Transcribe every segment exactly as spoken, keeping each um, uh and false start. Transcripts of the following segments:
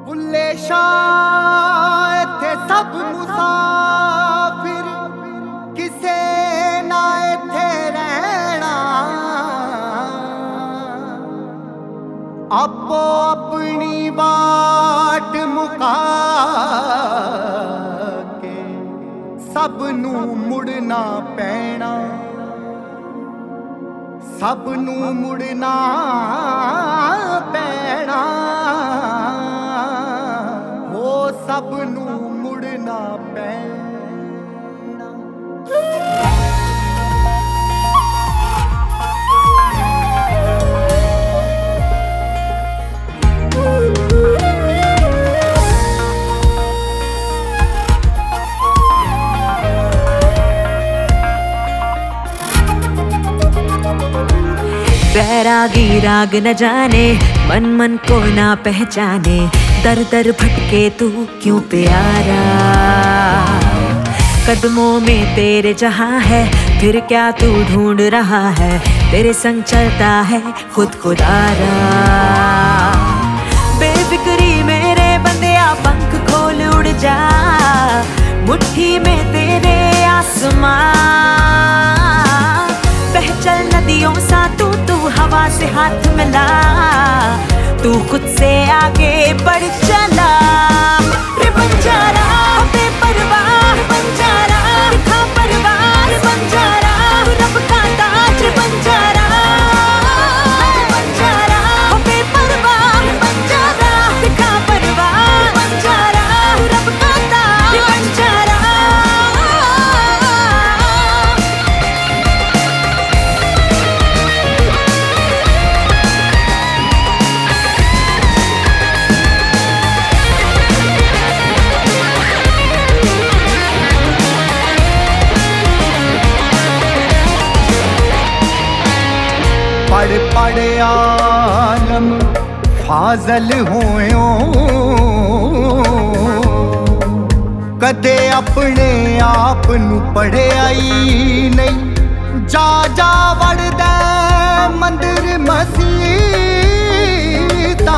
बुल्ले शाह इत्थे सब मुसाफिर किसे ना इत्थे रहना, आपो अपनी बाट मुका के सब नू मुड़ना पैना, सब नू मुड़ना पैना, हो सब नू मुड़ना पैना। बैरागी राग न जाने, मन मन को ना पहचाने, दर दर भटके तू क्यों प्यारा। कदमों में तेरे जहां है, फिर क्या तू ढूंढ रहा है, तेरे संग चलता है खुद खुदारा। बेफिक्री मेरे बंदिया पंख खोल उड़ जा, मुट्ठी में तेरे आसमां, बहचल नदियों सा तू तू हवा से हाथ मिला, तू खुद से आगे बढ़ चला। रे बंजारा बेपरवाह बंजारा, दिखा परवाह बंजारा, रब का ताज बंजारा। बंजारा बेपरवाह बंजारा, दिखा परवाह बंजारा, रब का ताज बंजारा। पढ़ पढ़ आलम फाजल होयो, कदे अपने आप नू पढ़िया ही नहीं, जा जा वड़दा मंदिर मसीता,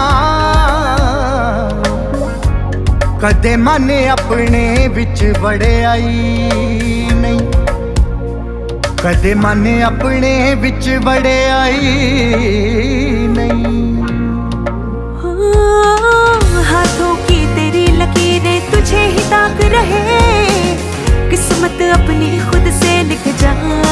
कदे मन अपने विच वड़िया ही नहीं, कदे मन अपने विच बड़े आई नहीं। हाथों की तेरी लकीरें तुझे ही ताक रहे, किस्मत अपनी खुद से लिख जा।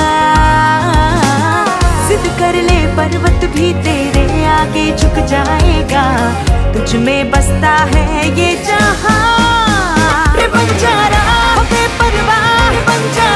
जिद कर ले पर्वत भी तेरे आगे झुक जाएगा, तुझ में बसता है ये जहां। रे बंजारा बेपरवाह बंजारा,